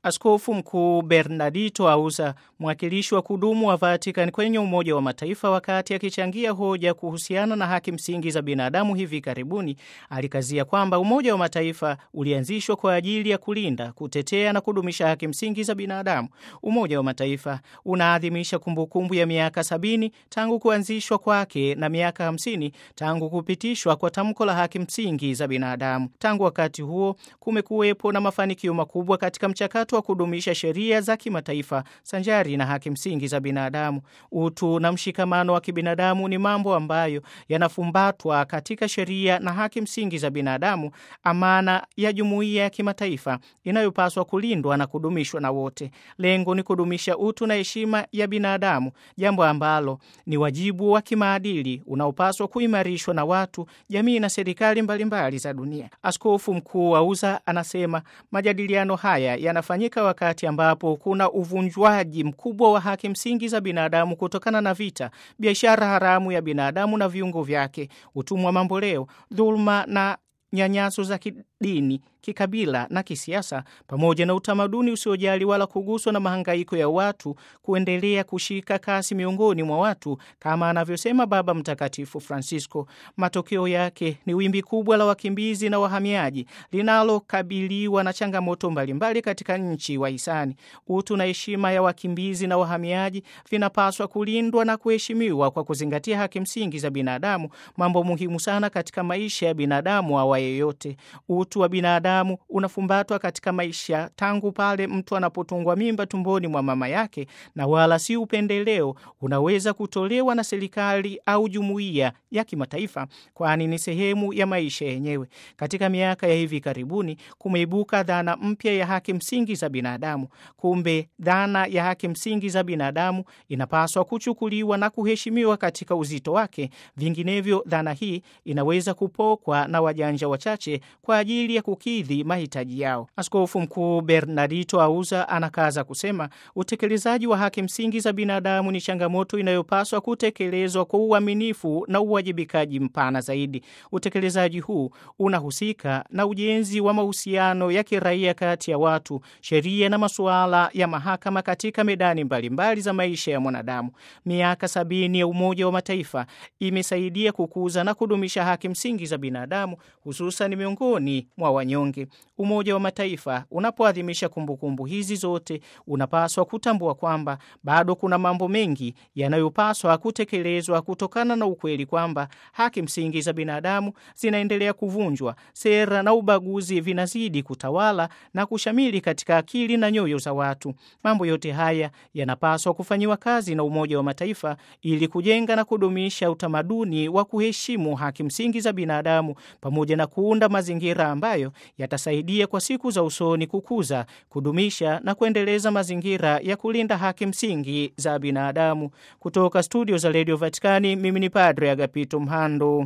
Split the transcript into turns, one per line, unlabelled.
Askofu Mkuu Bernardito Auza, mwakilishi wa kudumu wa Vatican kwenye Umoja wa Mataifa, wakati akichangia hoja kuhusiana na haki msingi za binadamu hivi karibuni, alikazia kwamba Umoja wa Mataifa ulianzishwa kwa ajili ya kulinda, kutetea na kudumisha haki msingi za binadamu. Umoja wa Mataifa unaadhimisha kumbukumbu ya miaka 70 tangu kuanzishwa kwake na miaka 50 tangu kupitishwa kwa tamko la haki msingi za binadamu. Tangu wakati huo kumekuwepo na mafanikio makubwa katika mchakato wa kudumisha sheria za kimataifa sanjari na haki msingi za binadamu. Utu na mshikamano wa kibinadamu ni mambo ambayo yanafumbatwa katika sheria na haki msingi za binadamu, amana ya jumuiya ya kimataifa inayopaswa kulindwa na kudumishwa na wote. Lengo ni kudumisha utu na heshima ya binadamu, jambo ambalo ni wajibu wa kimaadili unaopaswa kuimarishwa na watu, jamii na serikali mbalimbali za dunia. Askofu Mkuu Auza anasema majadiliano haya yanafanyika wakati ambapo kuna uvunjwaji mkubwa wa haki msingi za binadamu kutokana na vita, biashara haramu ya binadamu na viungo vyake, utumwa mamboleo, dhuluma na nyanyaso za kidini, kikabila na kisiasa, pamoja na utamaduni usiojali wala kuguswa na mahangaiko ya watu kuendelea kushika kasi miongoni mwa watu, kama anavyosema Baba Mtakatifu Francisco. Matokeo yake ni wimbi kubwa la wakimbizi na wahamiaji linalokabiliwa na changamoto mbalimbali katika nchi wahisani. Utu na heshima ya wakimbizi na wahamiaji vinapaswa kulindwa na kuheshimiwa kwa kuzingatia haki msingi za binadamu, mambo muhimu sana katika maisha ya binadamu awa yeyote. Utu wa binadamu unafumbatwa katika maisha tangu pale mtu anapotungwa mimba tumboni mwa mama yake, na wala si upendeleo unaweza kutolewa na serikali au jumuiya ya kimataifa, kwani ni sehemu ya maisha yenyewe. Katika miaka ya hivi karibuni kumeibuka dhana mpya ya haki msingi za binadamu. Kumbe dhana ya haki msingi za binadamu inapaswa kuchukuliwa na kuheshimiwa katika uzito wake, vinginevyo dhana hii inaweza kupokwa na wajanja wachache kwa ajili ya kukidhi mahitaji yao. Askofu Mkuu Bernardito Auza anakaza kusema utekelezaji wa haki msingi za binadamu ni changamoto inayopaswa kutekelezwa kwa uaminifu na uwajibikaji mpana zaidi. Utekelezaji huu unahusika na ujenzi wa mahusiano ya kiraia kati ya watu, sheria na masuala ya mahakama katika medani mbalimbali za maisha ya mwanadamu. Miaka 70 ya Umoja wa Mataifa imesaidia kukuza na kudumisha haki msingi za binadamu, hususan miongoni mwa wanyonge. Umoja wa Mataifa unapoadhimisha kumbukumbu hizi zote unapaswa kutambua kwamba bado kuna mambo mengi yanayopaswa kutekelezwa kutokana na ukweli kwamba haki msingi za binadamu zinaendelea kuvunjwa, sera na ubaguzi vinazidi kutawala na kushamili katika akili na nyoyo za watu. Mambo yote haya yanapaswa kufanyiwa kazi na Umoja wa Mataifa ili kujenga na kudumisha utamaduni wa kuheshimu haki msingi za binadamu, pamoja na kuunda mazingira ambayo yatasaidia kwa siku za usoni kukuza, kudumisha na kuendeleza mazingira ya kulinda haki msingi za binadamu. Kutoka studio za Radio Vatikani, mimi ni Padre Agapito Mhando.